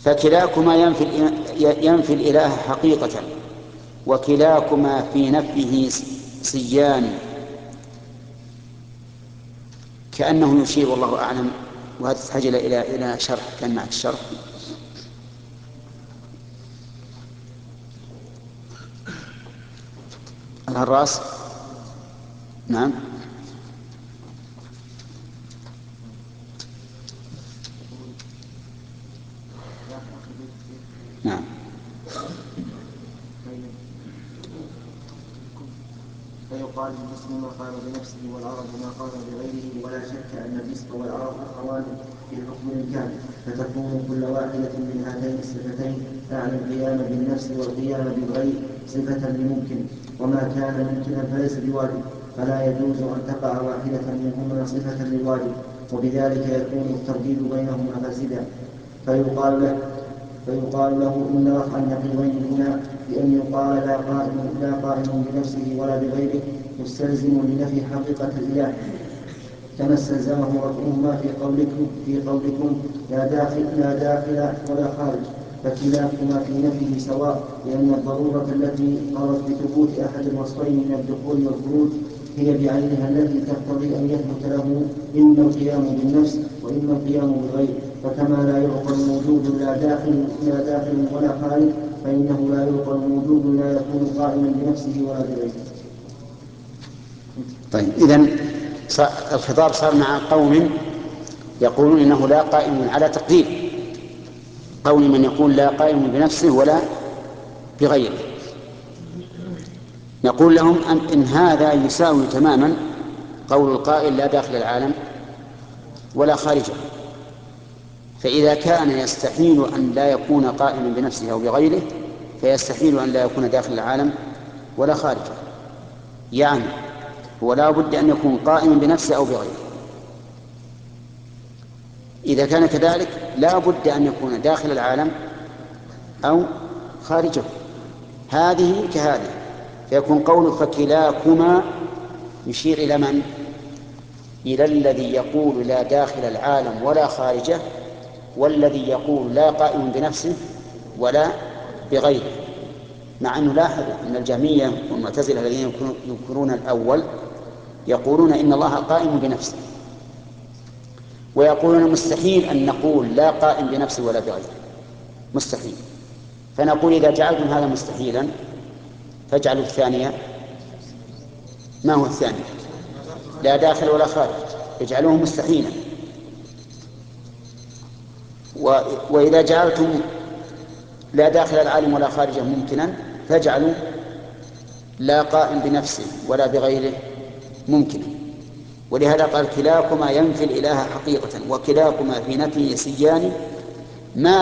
فكلاكما ينفي الإله حقيقة، وكلاكما في نفيه سيان. كأنه يشير والله أعلم، وهذا تحتاج إلى شرح، كان معك الشرح. الهراس. نعم. نعم. فيقال المسلم ما قام بنفسه والعرب ما قام بغيره، ولا شك أن الجسم والعرب أخوان في حكم الإمكان، فتكون كل واحدة من هاتين الصفتين أعني القيام بالنفس والقيام بالغير صفة لممكن، وما كان ممكنا فليس بواجب، فلا يجوز أن تقع واحدة منهما صفة للواجب، وبذلك يكون الترديد بينهما فاسدا. فيقال له إن رفع النقيضين هنا بأن يقال لا قائم بنفسه ولا بغيره مستلزم لنفي حقيقة الإله، كما استلزمه رفعهما في قولكم لا داخل ولا خارج، فكلاكما في نفيه سواء، لأن الضرورة التي قرت بثبوت أحد الوصفين من الدخول والخروج هي بعينها التي تقتضي أن يثبت له إما القيام بالنفس وإما القيام بالغير. فكما لا يعقل موجود لا داخل ولا خارج، فإنه لا يعقل موجود لا يكون قائما بنفسه ولا بغيره. طيب، إذن الخطاب صار مع قوم يقولون إنه لا قائم على تقدير قول من يقول لا قائم بنفسه ولا بغيره. نقول لهم إن هذا يساوي تماما قول القائل لا داخل العالم ولا خارجه. فإذا كان يستحيل أن لا يكون قائما بنفسه أو بغيره، فيستحيل أن لا يكون داخل العالم ولا خارجه. يعني هو لا بد أن يكون قائما بنفسه أو بغيره. إذا كان كذلك لا بد أن يكون داخل العالم أو خارجه. هذه كهذه، فيكون قول فكلاكما يشير إلى من؟ إلى الذي يقول لا داخل العالم ولا خارجه، والذي يقول لا قائم بنفسه ولا بغيره. مع أنه لاحظ أن الجهمية والمعتزلة الذين ينكرون الأول يقولون إن الله قائم بنفسه، ويقولون مستحيل أن نقول لا قائم بنفسه ولا بغيره، مستحيل. فنقول إذا جعلتم هذا مستحيلا فاجعلوا الثانية. ما هو الثاني؟ لا داخل ولا خارج، اجعلوه مستحيلا. وإذا جعلتم لا داخل العالم ولا خارجه ممكنا فاجعلوا لا قائم بنفسه ولا بغيره ممكنا. ولهذا قال كلاكما ينفي الإله حقيقة، وكلاكما في نفيه سيان ما